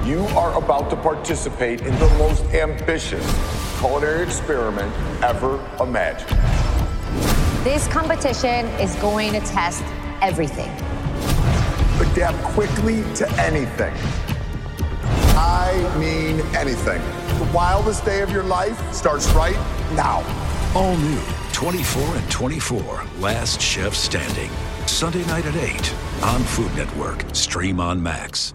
You are about to participate in the most ambitious culinary experiment ever imagined. This competition is going to test everything. Adapt quickly to anything. I mean anything. The wildest day of your life starts right now. All new 24 and 24, Last Chef Standing. Sunday night at 8 on Food Network. Stream on Max.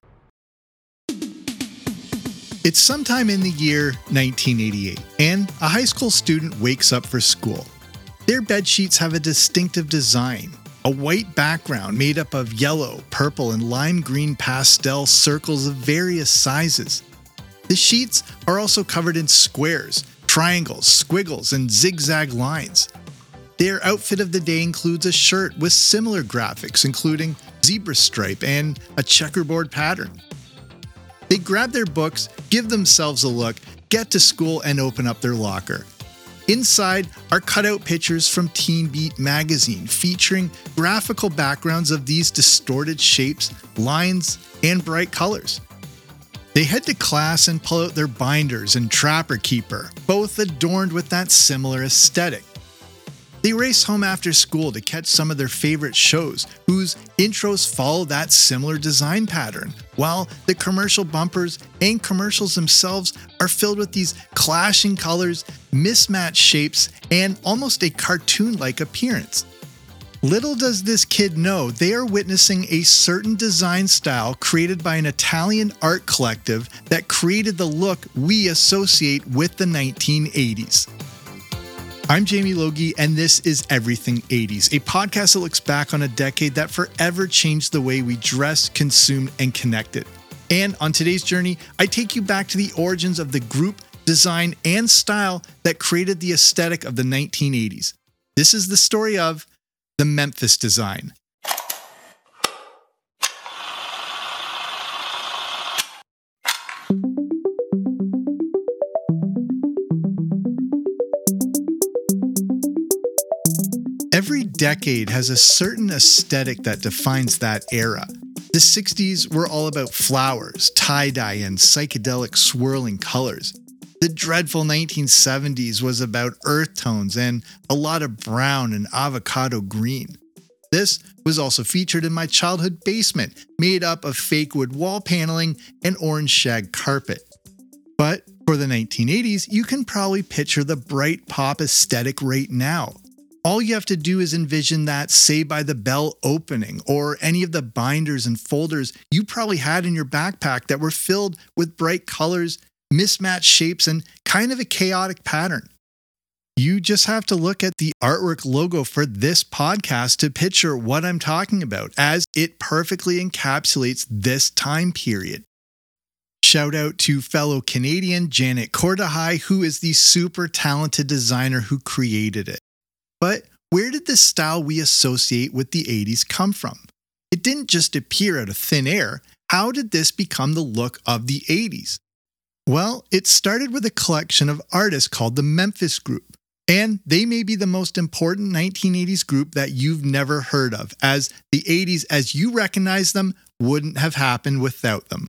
It's sometime in the year 1988, and a high school student wakes up for school. Their bed sheets have a distinctive design, a white background made up of yellow, purple, and lime green pastel circles of various sizes. The sheets are also covered in squares, triangles, squiggles, and zigzag lines. Their outfit of the day includes a shirt with similar graphics, including zebra stripe and a checkerboard pattern. They grab their books, give themselves a look, get to school, and open up their locker. Inside are cutout pictures from Teen Beat magazine featuring graphical backgrounds of these distorted shapes, lines, and bright colors. They head to class and pull out their binders and Trapper Keeper, both adorned with that similar aesthetic. They race home after school to catch some of their favorite shows, whose intros follow that similar design pattern, while the commercial bumpers and commercials themselves are filled with these clashing colors, mismatched shapes, and almost a cartoon-like appearance. Little does this kid know they are witnessing a certain design style created by an Italian art collective that created the look we associate with the 1980s. I'm Jamie Logie, and this is Everything 80s, a podcast that looks back on a decade that forever changed the way we dress, consume, and connected. And on today's journey, I take you back to the origins of the group, design, and style that created the aesthetic of the 1980s. This is the story of the Memphis Design. Every decade has a certain aesthetic that defines that era. The 60s were all about flowers, tie-dye, and psychedelic swirling colors. The dreadful 1970s was about earth tones and a lot of brown and avocado green. This was also featured in my childhood basement, made up of fake wood wall paneling and orange shag carpet. But for the 1980s, you can probably picture the bright pop aesthetic right now. All you have to do is envision that Saved by the Bell opening or any of the binders and folders you probably had in your backpack that were filled with bright colors, mismatched shapes, and kind of a chaotic pattern. You just have to look at the artwork logo for this podcast to picture what I'm talking about, as it perfectly encapsulates this time period. Shout out to fellow Canadian Janet Cordahai, who is the super talented designer who created it. But where did this style we associate with the 80s come from? It didn't just appear out of thin air. How did this become the look of the 80s? Well, it started with a collection of artists called the Memphis Group, and they may be the most important 1980s group that you've never heard of, as the 80s as you recognize them wouldn't have happened without them.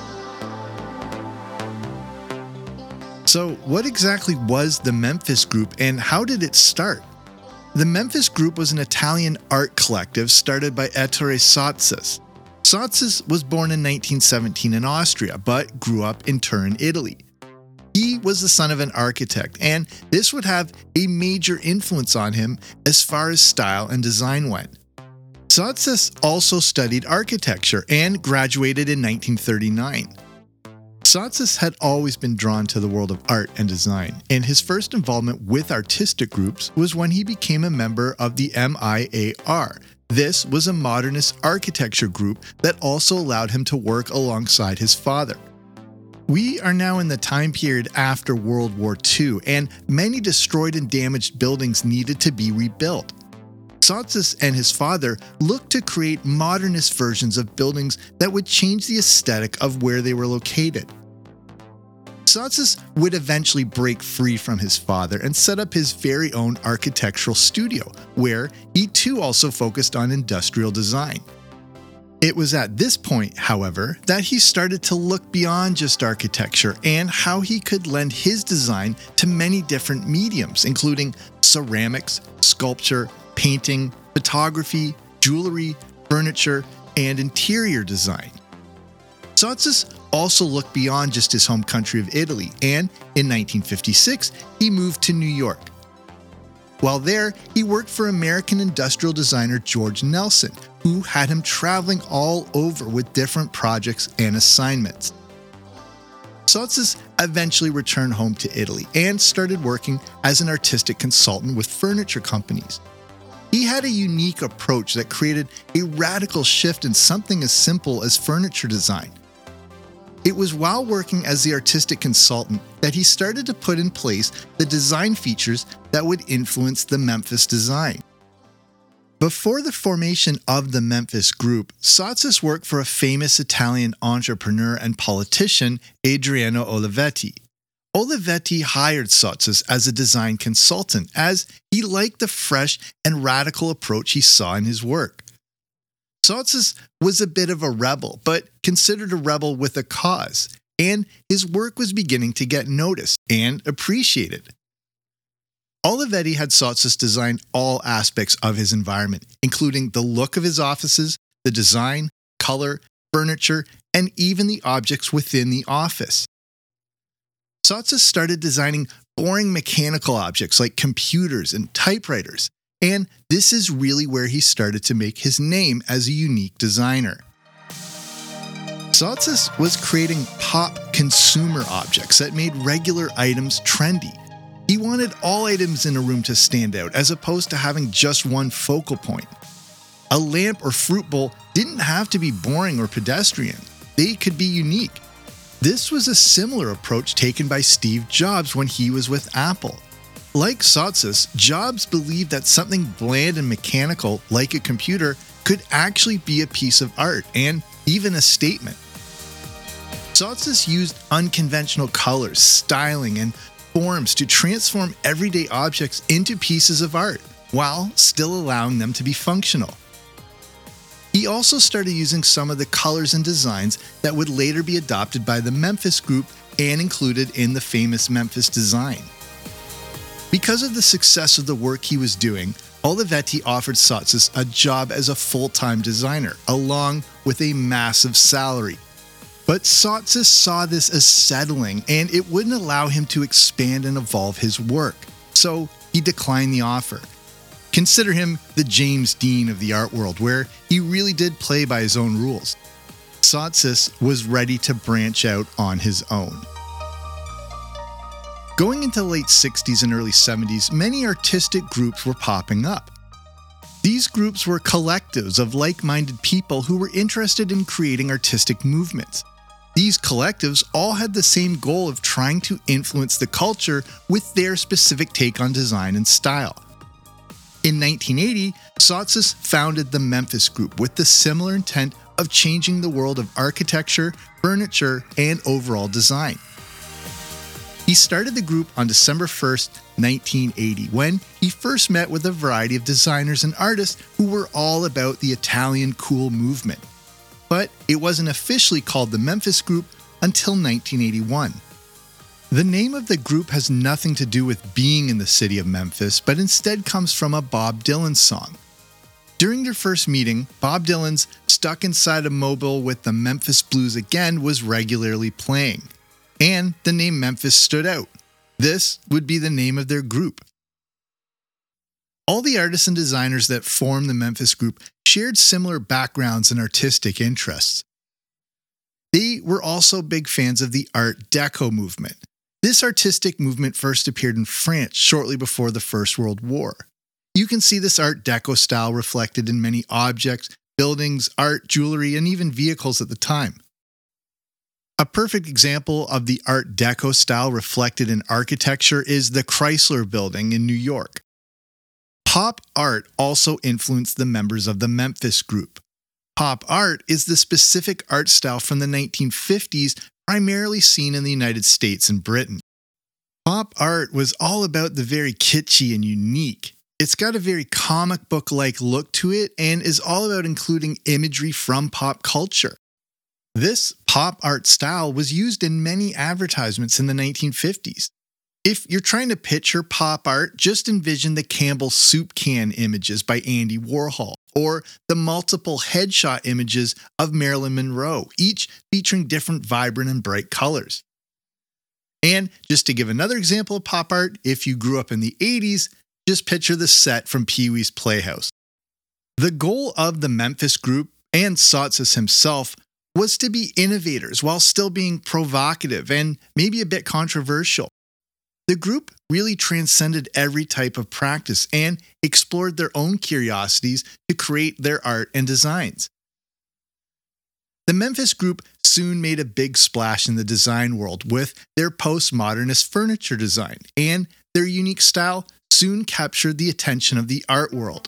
So, what exactly was the Memphis Group and how did it start? The Memphis Group was an Italian art collective started by Ettore Sottsass. Sottsass was born in 1917 in Austria, but grew up in Turin, Italy. He was the son of an architect, and this would have a major influence on him as far as style and design went. Sottsass also studied architecture and graduated in 1939. Sottsass had always been drawn to the world of art and design, and his first involvement with artistic groups was when he became a member of the MIAR. This was a modernist architecture group that also allowed him to work alongside his father. We are now in the time period after World War II, and many destroyed and damaged buildings needed to be rebuilt. Sottsass and his father looked to create modernist versions of buildings that would change the aesthetic of where they were located. Sottsass would eventually break free from his father and set up his very own architectural studio, where he too also focused on industrial design. It was at this point, however, that he started to look beyond just architecture and how he could lend his design to many different mediums, including ceramics, sculpture, painting, photography, jewelry, furniture, and interior design. Sottsass also looked beyond just his home country of Italy, and in 1956, he moved to New York. While there, he worked for American industrial designer George Nelson, who had him traveling all over with different projects and assignments. Sottsass eventually returned home to Italy and started working as an artistic consultant with furniture companies. He had a unique approach that created a radical shift in something as simple as furniture design. It was while working as the artistic consultant that he started to put in place the design features that would influence the Memphis design. Before the formation of the Memphis Group, Sottsass worked for a famous Italian entrepreneur and politician, Adriano Olivetti. Olivetti hired Sottsass as a design consultant as he liked the fresh and radical approach he saw in his work. Sottsass was a bit of a rebel, but considered a rebel with a cause, and his work was beginning to get noticed and appreciated. Olivetti had Sottsass design all aspects of his environment, including the look of his offices, the design, color, furniture, and even the objects within the office. Sottsass started designing boring mechanical objects like computers and typewriters, and this is really where he started to make his name as a unique designer. Sottsass was creating pop consumer objects that made regular items trendy. He wanted all items in a room to stand out, as opposed to having just one focal point. A lamp or fruit bowl didn't have to be boring or pedestrian. They could be unique. This was a similar approach taken by Steve Jobs when he was with Apple. Like Sottsass, Jobs believed that something bland and mechanical, like a computer, could actually be a piece of art and even a statement. Sottsass used unconventional colors, styling, and forms to transform everyday objects into pieces of art, while still allowing them to be functional. He also started using some of the colors and designs that would later be adopted by the Memphis Group and included in the famous Memphis design. Because of the success of the work he was doing, Olivetti offered Sottsass a job as a full-time designer, along with a massive salary. But Sottsass saw this as settling, and it wouldn't allow him to expand and evolve his work, so he declined the offer. Consider him the James Dean of the art world, where he really did play by his own rules. Sottsass was ready to branch out on his own. Going into the late 60s and early 70s, many artistic groups were popping up. These groups were collectives of like-minded people who were interested in creating artistic movements. These collectives all had the same goal of trying to influence the culture with their specific take on design and style. In 1980, Sottsass founded the Memphis Group with the similar intent of changing the world of architecture, furniture, and overall design. He started the group on December 1st, 1980, when he first met with a variety of designers and artists who were all about the Italian cool movement. But it wasn't officially called the Memphis Group until 1981. The name of the group has nothing to do with being in the city of Memphis, but instead comes from a Bob Dylan song. During their first meeting, Bob Dylan's "Stuck Inside a Mobile with the Memphis Blues Again" was regularly playing, and the name Memphis stood out. This would be the name of their group. All the artists and designers that formed the Memphis Group shared similar backgrounds and artistic interests. They were also big fans of the Art Deco movement. This artistic movement first appeared in France shortly before the First World War. You can see this Art Deco style reflected in many objects, buildings, art, jewelry, and even vehicles at the time. A perfect example of the Art Deco style reflected in architecture is the Chrysler Building in New York. Pop art also influenced the members of the Memphis Group. Pop art is the specific art style from the 1950s primarily seen in the United States and Britain. Pop art was all about the very kitschy and unique. It's got a very comic book-like look to it and is all about including imagery from pop culture. This pop art style was used in many advertisements in the 1950s. If you're trying to picture pop art, just envision the Campbell soup can images by Andy Warhol, or the multiple headshot images of Marilyn Monroe, each featuring different vibrant and bright colors. And just to give another example of pop art, if you grew up in the 80s, just picture the set from Pee-wee's Playhouse. The goal of the Memphis Group and Sottsass himself was to be innovators while still being provocative and maybe a bit controversial. The group really transcended every type of practice and explored their own curiosities to create their art and designs. The Memphis Group soon made a big splash in the design world with their postmodernist furniture design, and their unique style soon captured the attention of the art world.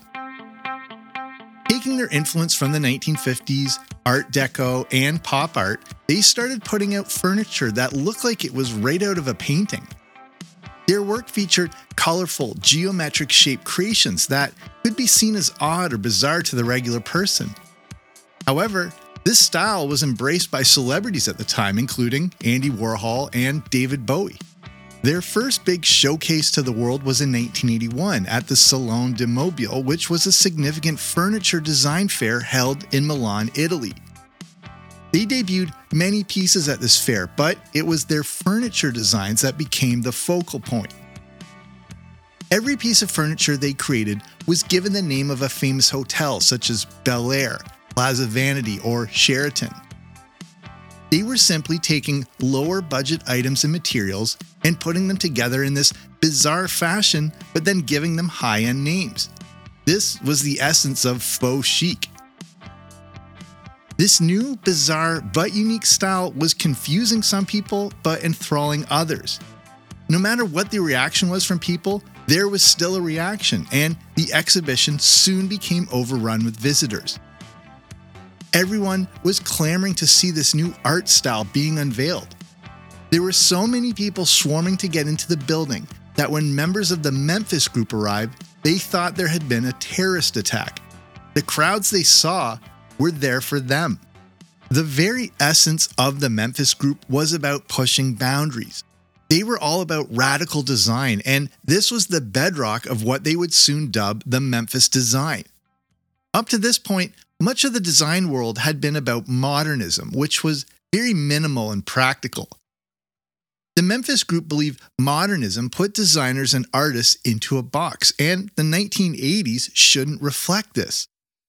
Taking their influence from the 1950s, Art Deco, and pop art, they started putting out furniture that looked like it was right out of a painting. Their work featured colorful, geometric-shaped creations that could be seen as odd or bizarre to the regular person. However, this style was embraced by celebrities at the time, including Andy Warhol and David Bowie. Their first big showcase to the world was in 1981 at the Salone de Mobile, which was a significant furniture design fair held in Milan, Italy. They debuted many pieces at this fair, but it was their furniture designs that became the focal point. Every piece of furniture they created was given the name of a famous hotel such as Bel Air, Plaza Vanity, or Sheraton. They were simply taking lower budget items and materials and putting them together in this bizarre fashion, but then giving them high-end names. This was the essence of faux chic. This new, bizarre, but unique style was confusing some people, but enthralling others. No matter what the reaction was from people, there was still a reaction, and the exhibition soon became overrun with visitors. Everyone was clamoring to see this new art style being unveiled. There were so many people swarming to get into the building that when members of the Memphis Group arrived, they thought there had been a terrorist attack. The crowds they saw were there for them. The very essence of the Memphis Group was about pushing boundaries. They were all about radical design, and this was the bedrock of what they would soon dub the Memphis design. Up to this point, much of the design world had been about modernism, which was very minimal and practical. The Memphis Group believed modernism put designers and artists into a box, and the 1980s shouldn't reflect this.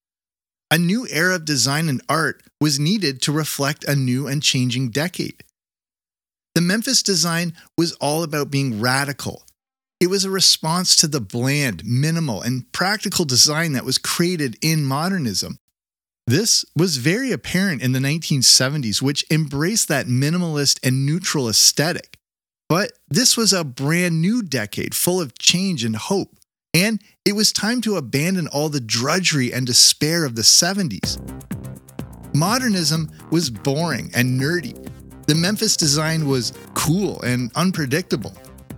A new era of design and art was needed to reflect a new and changing decade. The Memphis design was all about being radical. It was a response to the bland, minimal, and practical design that was created in modernism. This was very apparent in the 1970s, which embraced that minimalist and neutral aesthetic. But this was a brand new decade full of change and hope, and it was time to abandon all the drudgery and despair of the 70s. Modernism was boring and nerdy. The Memphis design was cool and unpredictable.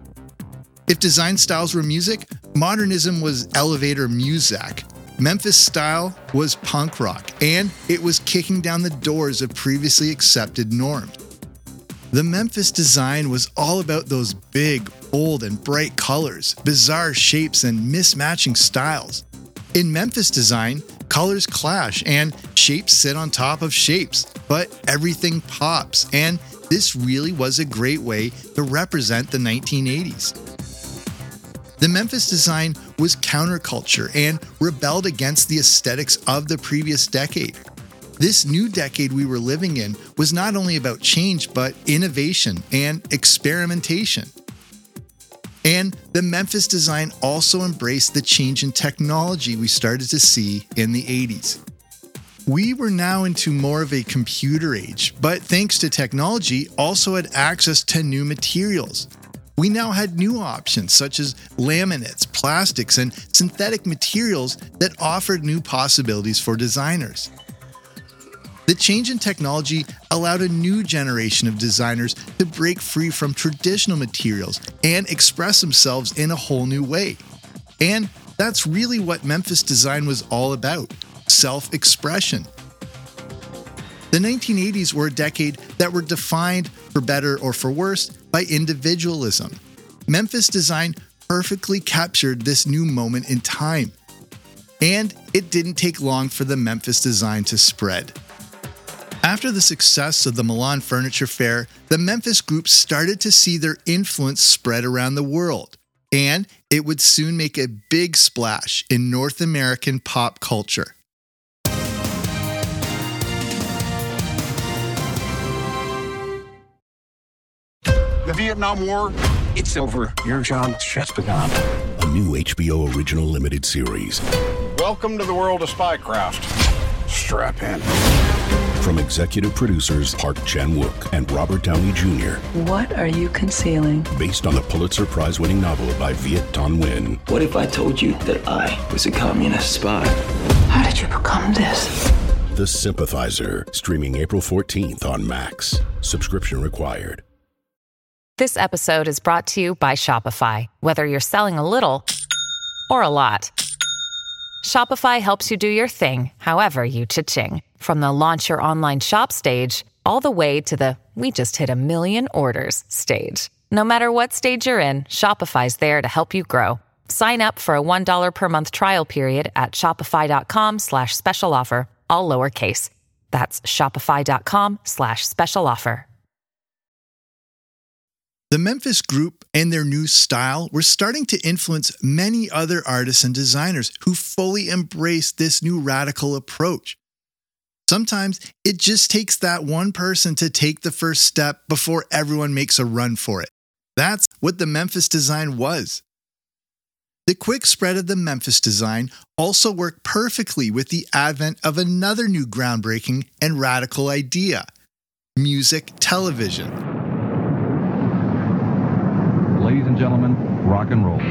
If design styles were music, modernism was elevator muzak. Memphis style was punk rock, and it was kicking down the doors of previously accepted norms. The Memphis design was all about those big, bold, and bright colors, bizarre shapes, and mismatching styles. In Memphis design, colors clash and shapes sit on top of shapes, but everything pops, and this really was a great way to represent the 1980s. The Memphis design was counterculture and rebelled against the aesthetics of the previous decade. This new decade we were living in was not only about change, but innovation and experimentation. And the Memphis design also embraced the change in technology we started to see in the 80s. We were now into more of a computer age, but thanks to technology, also had access to new materials. We now had new options such as laminates, plastics, and synthetic materials that offered new possibilities for designers. The change in technology allowed a new generation of designers to break free from traditional materials and express themselves in a whole new way. And that's really what Memphis design was all about: self-expression. The 1980s were a decade that were defined, for better or for worse, by individualism. Memphis design perfectly captured this new moment in time. And it didn't take long for the Memphis design to spread. After the success of the Milan Furniture Fair, the Memphis Group started to see their influence spread around the world, and it would soon make a big splash in North American pop culture. The Vietnam War, it's over. Your job just begun. A new HBO original limited series. Welcome to the world of spycraft. Strap in. From executive producers Park Chan-wook and Robert Downey Jr. What are you concealing? Based on the Pulitzer Prize-winning novel by Viet Thanh Nguyen. What if I told you that I was a communist spy? How did you become this? The Sympathizer, streaming April 14th on Max. Subscription required. This episode is brought to you by Shopify. Whether you're selling a little or a lot, Shopify helps you do your thing, however you cha-ching. From the launch your online shop stage, all the way to the we just hit 1 million orders stage. No matter what stage you're in, Shopify's there to help you grow. Sign up for a $1 per month trial period at shopify.com/special offer, all lowercase. That's shopify.com/special offer. The Memphis Group and their new style were starting to influence many other artists and designers who fully embraced this new radical approach. Sometimes it just takes that one person to take the first step before everyone makes a run for it. That's what the Memphis design was. The quick spread of the Memphis design also worked perfectly with the advent of another new groundbreaking and radical idea: music television. Ladies and gentlemen, rock and roll.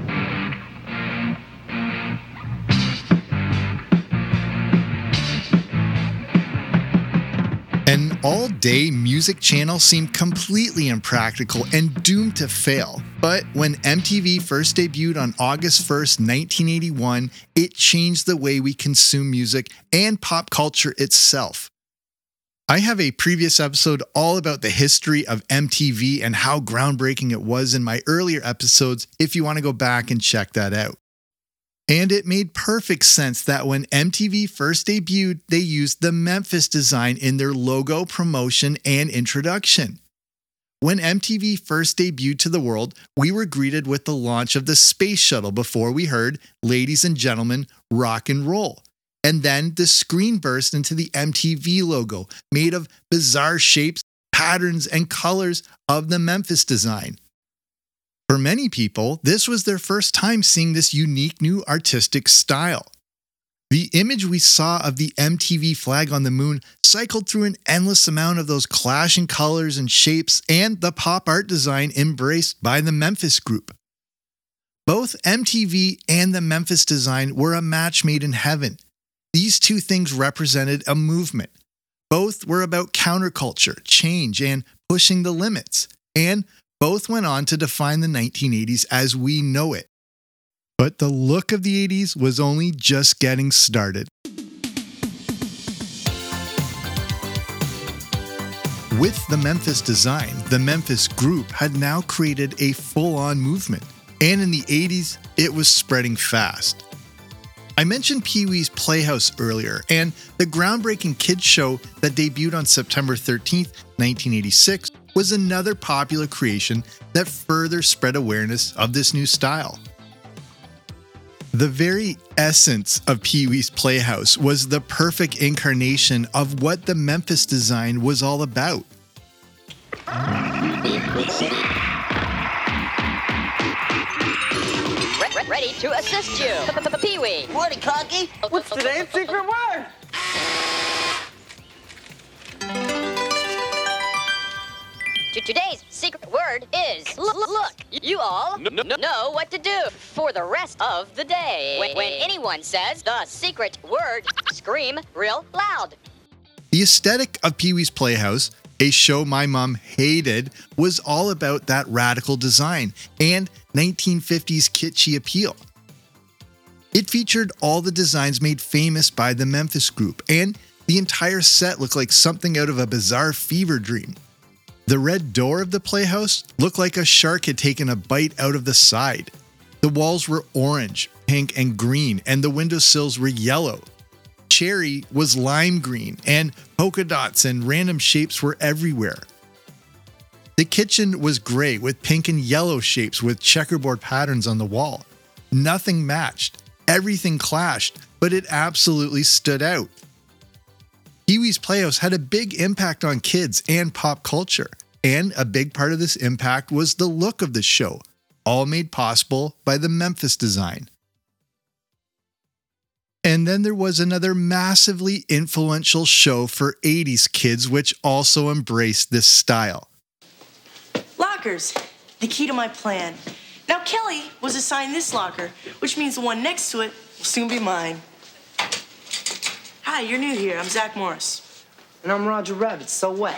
An all-day music channel seemed completely impractical and doomed to fail. But when MTV first debuted on August 1st, 1981, it changed the way we consume music and pop culture itself. I have a previous episode all about the history of MTV and how groundbreaking it was in my earlier episodes if you want to go back and check that out. And it made perfect sense that when MTV first debuted, they used the Memphis design in their logo, promotion, and introduction. When MTV first debuted to the world, we were greeted with the launch of the Space Shuttle before we heard, "Ladies and gentlemen, rock and roll." And then the screen burst into the MTV logo, made of bizarre shapes, patterns, and colors of the Memphis design. For many people, this was their first time seeing this unique new artistic style. The image we saw of the MTV flag on the moon cycled through an endless amount of those clashing colors and shapes and the pop art design embraced by the Memphis Group. Both MTV and the Memphis design were a match made in heaven. These two things represented a movement. Both were about counterculture, change, and pushing the limits. And both went on to define the 1980s as we know it. But the look of the 80s was only just getting started. With the Memphis design, the Memphis Group had now created a full-on movement. And in the 80s, it was spreading fast. I mentioned Pee-wee's Playhouse earlier, and the groundbreaking kids show that debuted on September 13th, 1986, was another popular creation that further spread awareness of this new style. The very essence of Pee-wee's Playhouse was the perfect incarnation of what the Memphis design was all about. Ready to assist you. Pee-wee. Morning, Conky. What's today's secret word? Today's secret word is look. You all know what to do for the rest of the day. When anyone says the secret word, scream real loud. The aesthetic of Pee-wee's Playhouse, a show my mom hated, was all about that radical design and 1950s kitschy appeal. It featured all the designs made famous by the Memphis Group, and the entire set looked like something out of a bizarre fever dream. The red door of the playhouse looked like a shark had taken a bite out of the side. The walls were orange, pink, and green, and the windowsills were yellow. Cherry was lime green, and polka dots and random shapes were everywhere. The kitchen was gray with pink and yellow shapes with checkerboard patterns on the wall. Nothing matched. Everything clashed, but it absolutely stood out. Pee-wee's Playhouse had a big impact on kids and pop culture, and a big part of this impact was the look of the show, all made possible by the Memphis design. And then there was another massively influential show for 80s kids which also embraced this style. Lockers, the key to my plan. Now Kelly was assigned this locker, which means the one next to it will soon be mine. Hi, you're new here. I'm Zach Morris. And I'm Roger Rabbit. So what?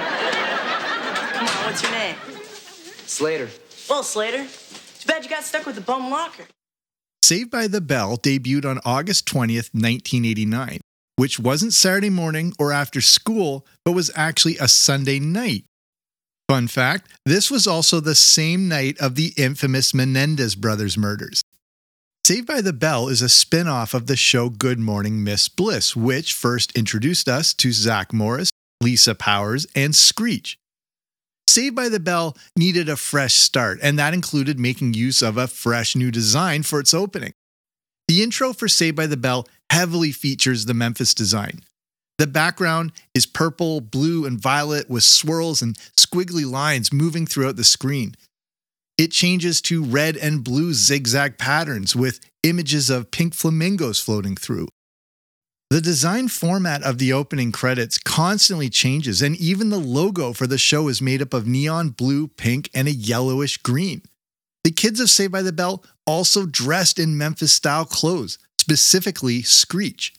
Come on, what's your name? Slater. Well, Slater, too bad you got stuck with the bum locker. Saved by the Bell debuted on August 20th, 1989, which wasn't Saturday morning or after school, but was actually a Sunday night. Fun fact, this was also the same night of the infamous Menendez brothers murders. Saved by the Bell is a spin-off of the show Good Morning Miss Bliss, which first introduced us to Zach Morris, Lisa Powers, and Screech. Saved by the Bell needed a fresh start, and that included making use of a fresh new design for its opening. The intro for Saved by the Bell heavily features the Memphis design. The background is purple, blue, and violet with swirls and squiggly lines moving throughout the screen. It changes to red and blue zigzag patterns with images of pink flamingos floating through. The design format of the opening credits constantly changes, and even the logo for the show is made up of neon blue, pink, and a yellowish green. The kids of Saved by the Bell also dressed in Memphis-style clothes, specifically Screech.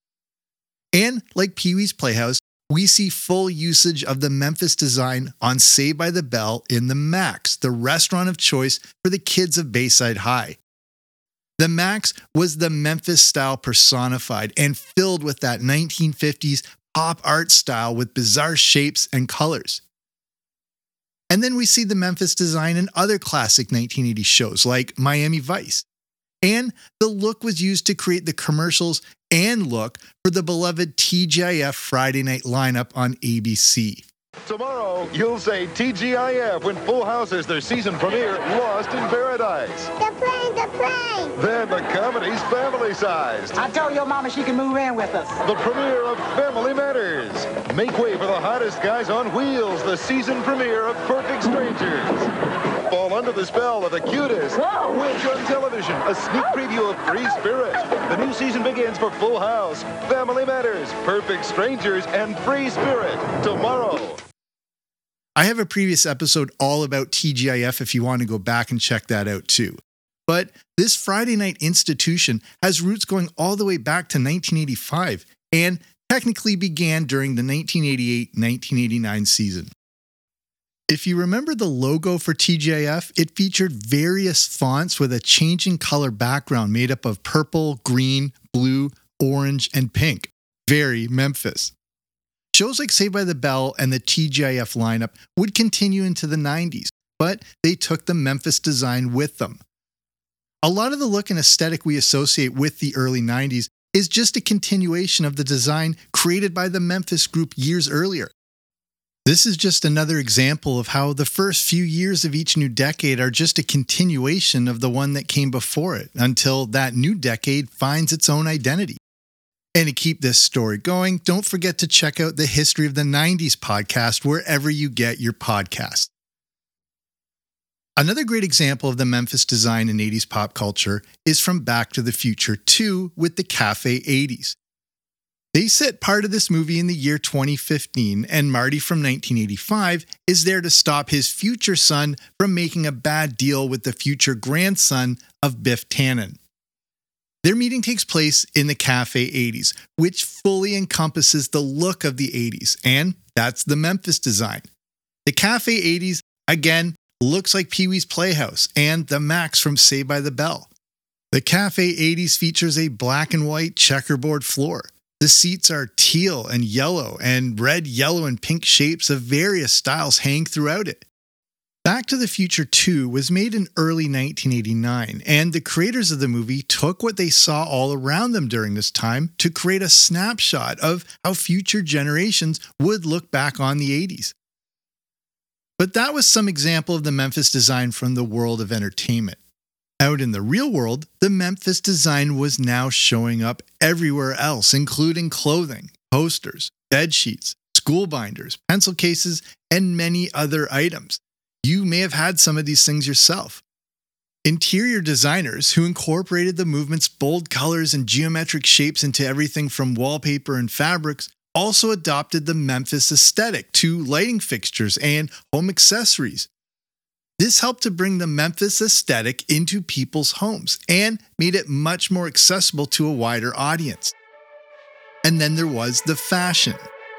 And like Pee-wee's Playhouse, we see full usage of the Memphis design on Saved by the Bell in the Max, the restaurant of choice for the kids of Bayside High. The Max was the Memphis style personified and filled with that 1950s pop art style with bizarre shapes and colors. And then we see the Memphis design in other classic 1980s shows like Miami Vice. And the look was used to create the commercials and look for the beloved TGIF Friday night lineup on ABC. Tomorrow, you'll say TGIF when Full House is their season premiere, Lost in Paradise. The plane! Then the comedy's family-sized. I told your mama she can move in with us. The premiere of Family Matters. Make way for the hottest guys on wheels, the season premiere of Perfect Strangers. Fall under the spell of the cutest. Whoa. Which on television, a sneak preview of Free Spirit. The new season begins for Full House, Family Matters, Perfect Strangers, and Free Spirit tomorrow. I have a previous episode all about TGIF if you want to go back and check that out too. But this Friday night institution has roots going all the way back to 1985 and technically began during the 1988-1989 season. If you remember the logo for TGIF, it featured various fonts with a changing color background made up of purple, green, blue, orange, and pink. Very Memphis. Shows like Saved by the Bell and the TGIF lineup would continue into the 90s, but they took the Memphis design with them. A lot of the look and aesthetic we associate with the early 90s is just a continuation of the design created by the Memphis Group years earlier. This is just another example of how the first few years of each new decade are just a continuation of the one that came before it, until that new decade finds its own identity. And to keep this story going, don't forget to check out the History of the 90s podcast wherever you get your podcasts. Another great example of the Memphis design in 80s pop culture is from Back to the Future 2 with the Cafe 80s. They set part of this movie in the year 2015, and Marty from 1985 is there to stop his future son from making a bad deal with the future grandson of Biff Tannen. Their meeting takes place in the Cafe 80s, which fully encompasses the look of the 80s, and that's the Memphis design. The Cafe 80s, again, looks like Pee-wee's Playhouse and the Max from Saved by the Bell. The Cafe 80s features a black and white checkerboard floor. The seats are teal and yellow, and red, yellow, and pink shapes of various styles hang throughout it. Back to the Future 2 was made in early 1989, and the creators of the movie took what they saw all around them during this time to create a snapshot of how future generations would look back on the 80s. But that was some example of the Memphis design from the world of entertainment. Out in the real world, the Memphis design was now showing up everywhere else, including clothing, posters, bed sheets, school binders, pencil cases, and many other items. You may have had some of these things yourself. Interior designers who incorporated the movement's bold colors and geometric shapes into everything from wallpaper and fabrics also adopted the Memphis aesthetic to lighting fixtures and home accessories. This helped to bring the Memphis aesthetic into people's homes and made it much more accessible to a wider audience. And then there was the fashion.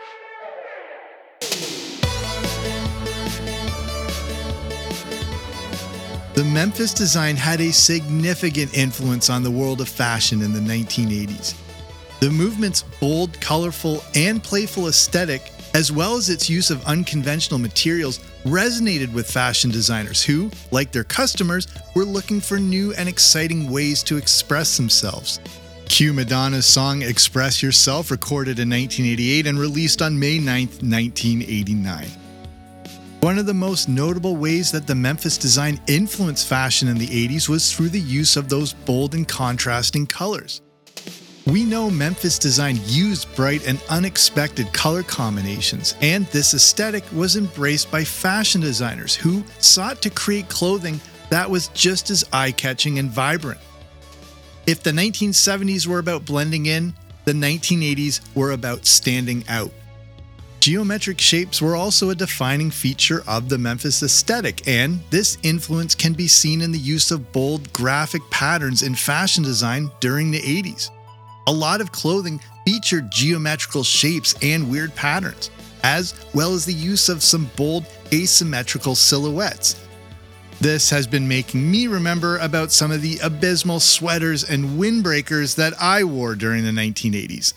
The Memphis design had a significant influence on the world of fashion in the 1980s. The movement's bold, colorful, and playful aesthetic, as well as its use of unconventional materials, resonated with fashion designers who, like their customers, were looking for new and exciting ways to express themselves. Cue Madonna's song Express Yourself, recorded in 1988 and released on May 9, 1989. One of the most notable ways that the Memphis design influenced fashion in the 80s was through the use of those bold and contrasting colors. We know Memphis design used bright and unexpected color combinations, and this aesthetic was embraced by fashion designers who sought to create clothing that was just as eye-catching and vibrant. If the 1970s were about blending in, the 1980s were about standing out. Geometric shapes were also a defining feature of the Memphis aesthetic, and this influence can be seen in the use of bold graphic patterns in fashion design during the 80s. A lot of clothing featured geometrical shapes and weird patterns, as well as the use of some bold asymmetrical silhouettes. This has been making me remember about some of the abysmal sweaters and windbreakers that I wore during the 1980s.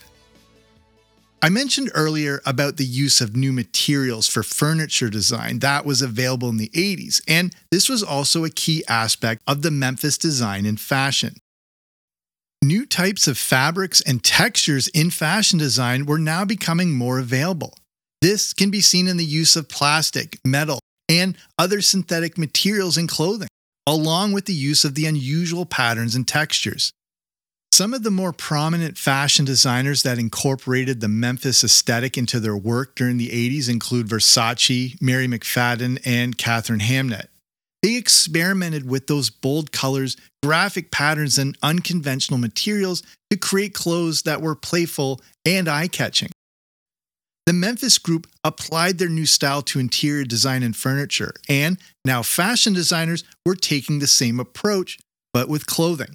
I mentioned earlier about the use of new materials for furniture design that was available in the 80s, and this was also a key aspect of the Memphis design in fashion. New types of fabrics and textures in fashion design were now becoming more available. This can be seen in the use of plastic, metal, and other synthetic materials in clothing, along with the use of the unusual patterns and textures. Some of the more prominent fashion designers that incorporated the Memphis aesthetic into their work during the 80s include Versace, Mary McFadden, and Catherine Hamnett. They experimented with those bold colors, graphic patterns, and unconventional materials to create clothes that were playful and eye-catching. The Memphis group applied their new style to interior design and furniture, and now fashion designers were taking the same approach, but with clothing.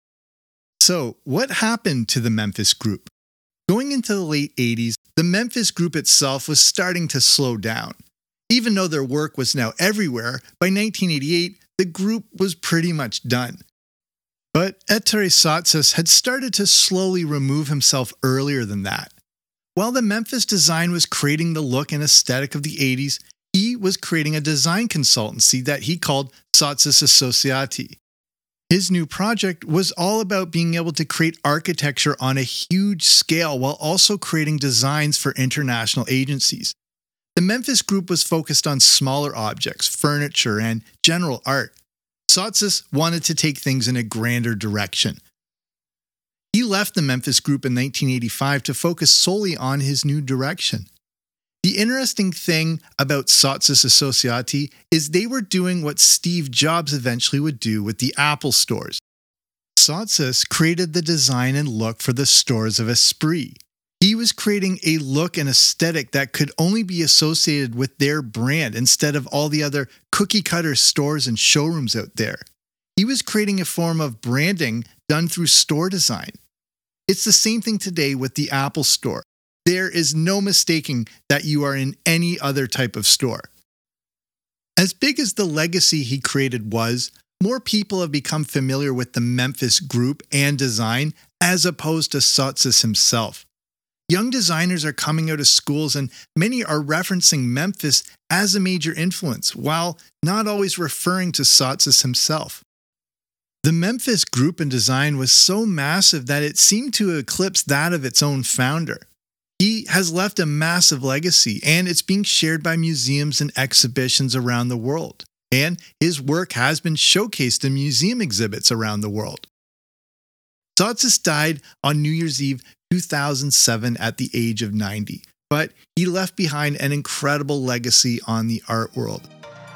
So, what happened to the Memphis group? Going into the late 80s, the Memphis group itself was starting to slow down. Even though their work was now everywhere, by 1988, the group was pretty much done. But Ettore Sottsass had started to slowly remove himself earlier than that. While the Memphis design was creating the look and aesthetic of the 80s, he was creating a design consultancy that he called Sottsass Associati. His new project was all about being able to create architecture on a huge scale while also creating designs for international agencies. The Memphis group was focused on smaller objects, furniture, and general art. Sottsass wanted to take things in a grander direction. He left the Memphis group in 1985 to focus solely on his new direction. The interesting thing about Sottsass Associati is they were doing what Steve Jobs eventually would do with the Apple stores. Sottsass created the design and look for the stores of Esprit. He was creating a look and aesthetic that could only be associated with their brand instead of all the other cookie-cutter stores and showrooms out there. He was creating a form of branding done through store design. It's the same thing today with the Apple Store. There is no mistaking that you are in any other type of store. As big as the legacy he created was, more people have become familiar with the Memphis group and design as opposed to Sottsass himself. Young designers are coming out of schools and many are referencing Memphis as a major influence, while not always referring to Sottsass himself. The Memphis group and design was so massive that it seemed to eclipse that of its own founder. He has left a massive legacy, and it's being shared by museums and exhibitions around the world. And his work has been showcased in museum exhibits around the world. Sottsass died on New Year's Eve 2007 at the age of 90, but he left behind an incredible legacy on the art world.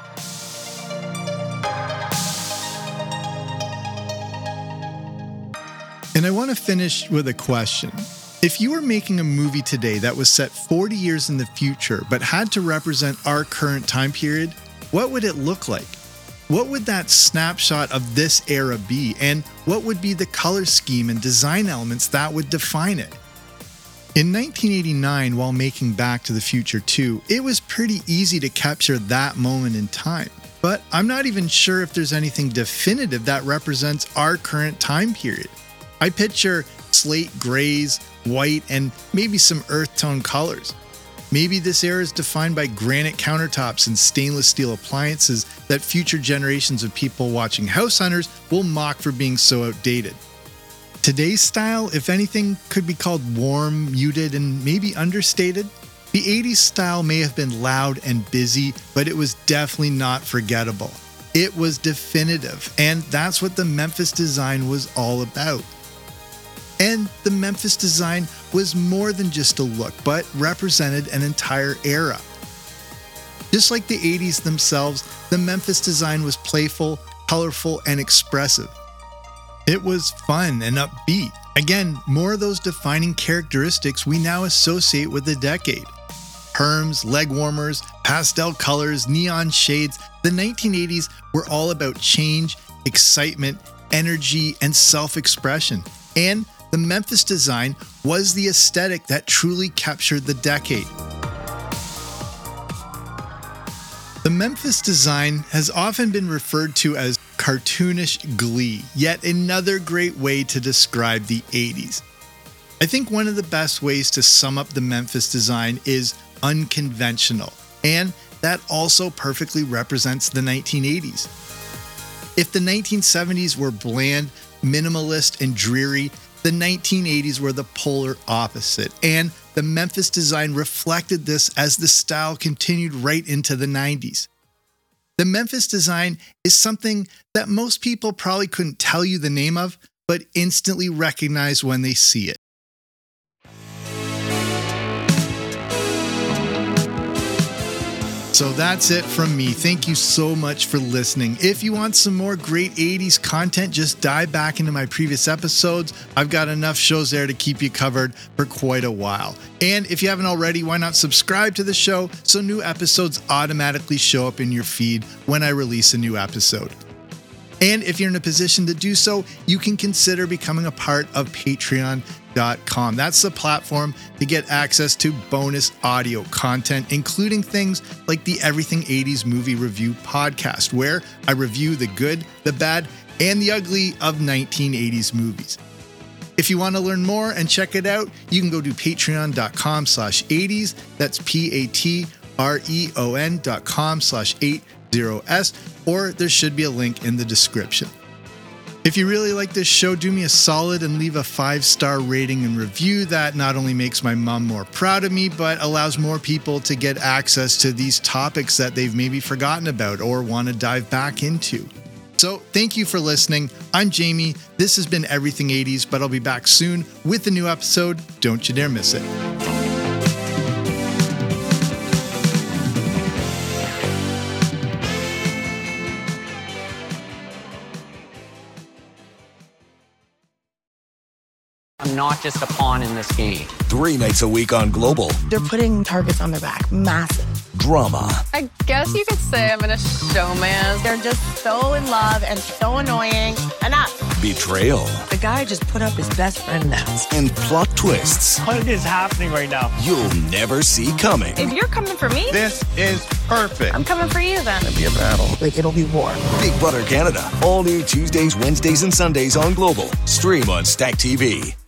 And I want to finish with a question. If you were making a movie today that was set 40 years in the future but had to represent our current time period, what would it look like? What would that snapshot of this era be, and what would be the color scheme and design elements that would define it? In 1989, while making Back to the Future 2, it was pretty easy to capture that moment in time. But I'm not even sure if there's anything definitive that represents our current time period. I picture slate grays, white, and maybe some earth tone colors. Maybe this era is defined by granite countertops and stainless steel appliances that future generations of people watching House Hunters will mock for being so outdated. Today's style, if anything, could be called warm, muted, and maybe understated. The 80s style may have been loud and busy, but it was definitely not forgettable. It was definitive, and that's what the Memphis design was all about. And the Memphis design was more than just a look, but represented an entire era. Just like the 80s themselves, the Memphis design was playful, colorful, and expressive. It was fun and upbeat. Again, more of those defining characteristics we now associate with the decade. Perms, leg warmers, pastel colors, neon shades. The 1980s were all about change, excitement, energy, and self-expression. And the Memphis design was the aesthetic that truly captured the decade. The Memphis design has often been referred to as cartoonish glee, yet another great way to describe the 80s. I think one of the best ways to sum up the Memphis design is unconventional, and that also perfectly represents the 1980s. If the 1970s were bland, minimalist, and dreary, the 1980s were the polar opposite, and the Memphis design reflected this as the style continued right into the 90s. The Memphis design is something that most people probably couldn't tell you the name of, but instantly recognize when they see it. So that's it from me. Thank you so much for listening. If you want some more great 80s content, just dive back into my previous episodes. I've got enough shows there to keep you covered for quite a while. And if you haven't already, why not subscribe to the show so new episodes automatically show up in your feed when I release a new episode. And if you're in a position to do so, you can consider becoming a part of Patreon.com. That's the platform to get access to bonus audio content, including things like the Everything 80s Movie Review podcast, where I review the good, the bad, and the ugly of 1980s movies. If you want to learn more and check it out, you can go to patreon.com/80s. That's patreon.com/80s, or there should be a link in the description. If you really like this show, do me a solid and leave a 5-star rating and review. That not only makes my mom more proud of me, but allows more people to get access to these topics that they've maybe forgotten about or want to dive back into. So thank you for listening. I'm Jamie. This has been Everything 80s, but I'll be back soon with a new episode. Don't you dare miss it. I'm not just a pawn in this game. 3 nights a week on Global. They're putting targets on their back, massive. drama. I guess you could say I'm in a showman. They're just so in love and so annoying. Enough. Betrayal. The guy just put up his best friend now. And plot twists. What is happening right now? You'll never see coming. If you're coming for me, this is perfect. I'm coming for you then. It'll be a battle. Like, it'll be war. Big Brother Canada. All new Tuesdays, Wednesdays, and Sundays on Global. Stream on Stack TV.